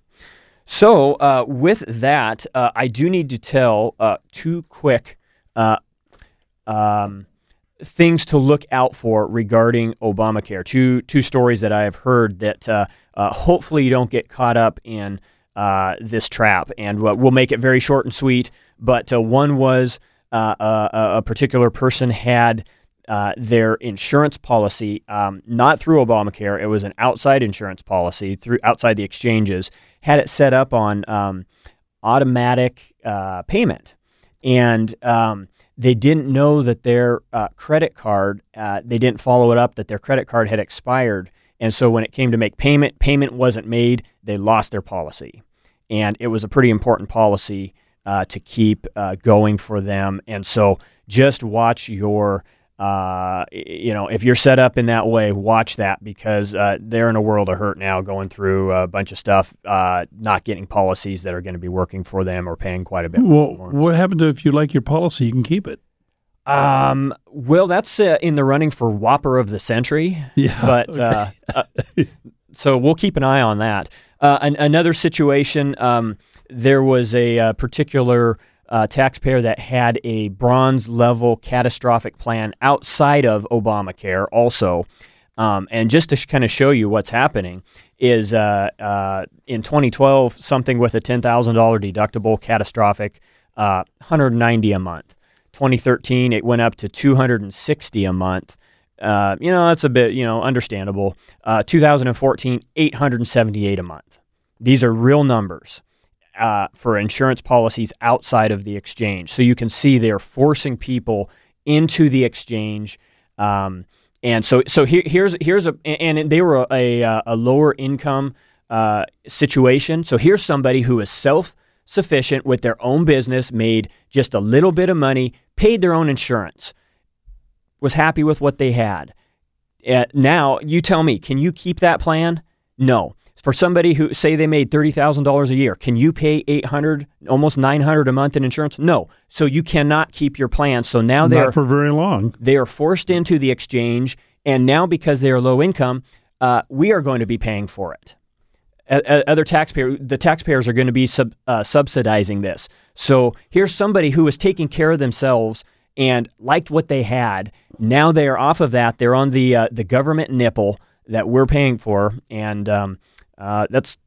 So uh, with that, uh, I do need to tell uh, two quick uh, um, things to look out for regarding Obamacare. Two two stories that I have heard that uh, uh, hopefully you don't get caught up in uh, this trap, and uh, we'll make it very short and sweet. But uh, one was uh, a, a particular person had uh, their insurance policy, um, not through Obamacare, it was an outside insurance policy through outside the exchanges, had it set up on um, automatic uh, payment, and um, they didn't know that their uh, credit card, uh, they didn't follow it up that their credit card had expired. And so when it came to make payment, payment wasn't made. They lost their policy. And it was a pretty important policy uh, to keep uh, going for them. And so just watch your, uh, you know, if you're set up in that way, watch that, because uh, they're in a world of hurt now, going through a bunch of stuff, uh, not getting policies that are going to be working for them or paying quite a bit well, more. What happened to if you like your policy, you can keep it? Um, well, that's uh, in the running for Whopper of the Century. Yeah. But okay. uh, uh, so we'll keep an eye on that. Uh, an, another situation, um, there was a, uh particular uh, taxpayer that had a bronze level catastrophic plan outside of Obamacare also. Um, and just to sh- kind of show you what's happening is uh, uh, in twenty twelve, something with a ten thousand dollars deductible catastrophic, uh, one hundred ninety dollars a month. twenty thirteen, it went up to two hundred sixty dollars a month. Uh, you know, that's a bit, you know, understandable. Uh, two thousand fourteen, eight hundred seventy-eight dollars a month. These are real numbers uh, for insurance policies outside of the exchange. So you can see they're forcing people into the exchange. Um, and so, so here, here's here's a, and they were a a, a lower income uh, situation. So here's somebody who is self sufficient with their own business, made just a little bit of money, paid their own insurance, was happy with what they had. Uh, now, you tell me, can you keep that plan? No. For somebody who, say they made thirty thousand dollars a year, can you pay eight hundred dollars, almost nine hundred dollars a month in insurance? No. So you cannot keep your plan. So now they're not for very long. They are forced into the exchange, and now because they are low income, uh, we are going to be paying for it. Other taxpayers, the taxpayers are going to be sub, uh, subsidizing this. So here's somebody who was taking care of themselves and liked what they had. Now they are off of that. They're on the uh, the government nipple that we're paying for, and um, uh, that's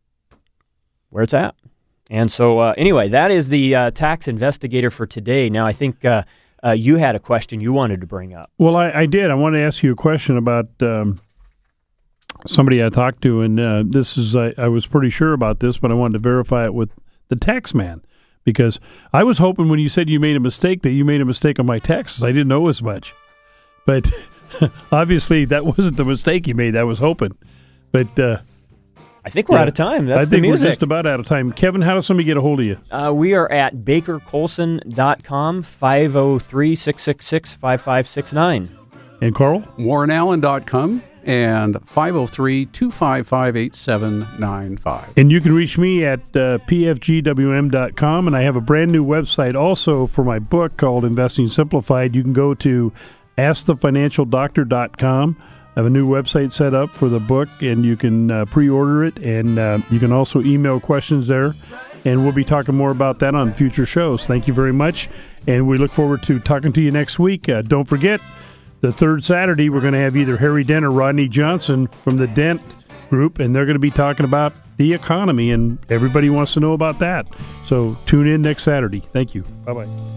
where it's at. And so uh, anyway, that is the uh, tax investigator for today. Now I think uh, uh, you had a question you wanted to bring up. Well, I, I did. I want to ask you a question about Um somebody I talked to, and uh, this is, I, I was pretty sure about this, but I wanted to verify it with the tax man, because I was hoping when you said you made a mistake that you made a mistake on my taxes. I didn't know as much. But obviously that wasn't the mistake you made. I was hoping. But uh, I think we're yeah, out of time. That's I the think music. we're just about out of time. Kevin, how does somebody get a hold of you? Uh, we are at baker colson dot com, five oh three, six six six, five five six nine. And Carl? warren allen dot com. And five oh three, two five five, eight seven nine five. And you can reach me at uh, p f g w m dot com. And I have a brand new website also for my book called Investing Simplified. You can go to ask the financial doctor dot com. I have a new website set up for the book, and you can uh, pre-order it. And uh, you can also email questions there. And we'll be talking more about that on future shows. Thank you very much. And we look forward to talking to you next week. Uh, don't forget, the third Saturday, we're going to have either Harry Dent or Rodney Johnson from the Dent Group, and they're going to be talking about the economy, and everybody wants to know about that. So tune in next Saturday. Thank you. Bye-bye.